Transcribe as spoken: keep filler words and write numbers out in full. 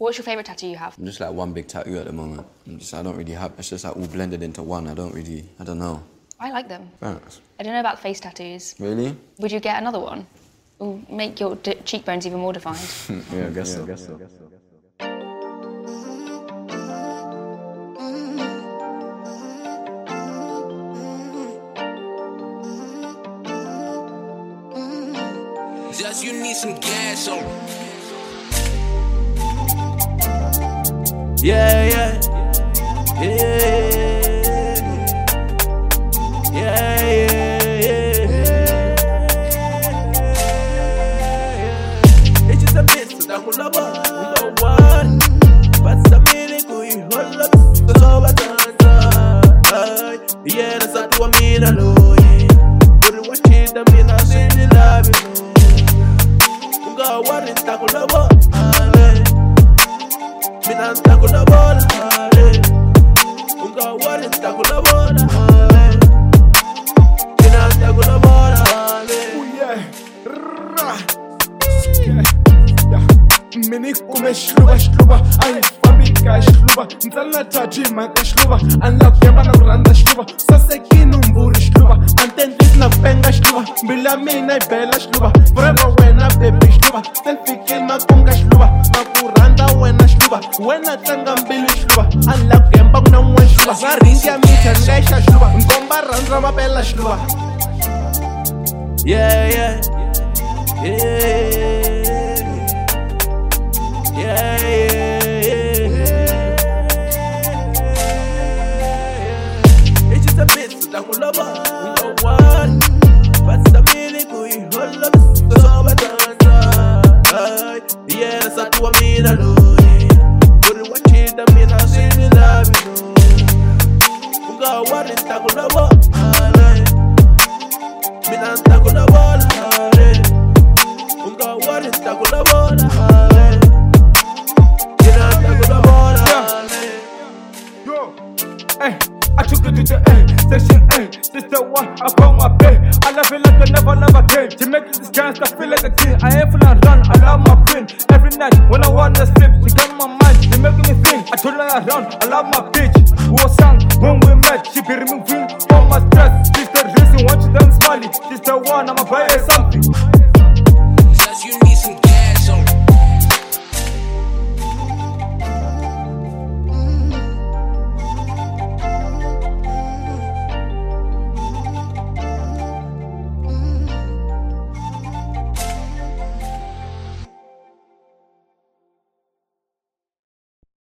What's your favourite tattoo you have? I'm just like one big tattoo at the moment. I'm just, I don't really have, it's just like all blended into one. I don't really, I don't know. I like them. Thanks. I don't know about face tattoos. Really? Would you get another one? It'll make your d cheekbones even more defined. Yeah, I guess yeah, so. I guess so. Just you need some gas on. Yeah, yeah, yeah, yeah, yeah, yeah. It's just a bit so that we'll love us. We don't want it, but it's a minute we hold up. So over time, yeah, that's what I mean. I know it. But it was shit that mean I really love you. What is that good about? Me not that good about it. What is that good about it? Me not that good about it. Oh yeah, mini kume shluba shluba, ay fabika shluba, nzala taji maka shluba, unlock yamba na randa shluba, sase kinu mburi shluba, antentis na penga shluba, bila mina ibela shluba, forever wena baby shluba, selfie kill makunga shluba, makuranda wena shluba, wena tanga mbili shluba, unlock yamba kuna mwe shluba, zaringi ya mita ngesha shluba, ngomba randra mabela shluba. Yeah, yeah, yeah. Yeah, yeah, yeah. It's just a bit so that we'll love us. We don't want it, but it's a minute we hold up. So over time, yeah, that's what I mean. I know it. But it was shit that mean I really love you. We got what it's that we'll love us. Me not that we'll love us. We got what it's that we'll love us. I took it to the end, section A, this the one I found my bed. I love it like I never love again. To make this dance, I feel like a king. I ain't full of run, I love my queen. Every night when I wanna sleep, she got my mind, she making me think. I told her around, I love my bitch. We were sang when we met, she be removing all my stress. She's the reason why she done smiley. She's the one I'm a buyer.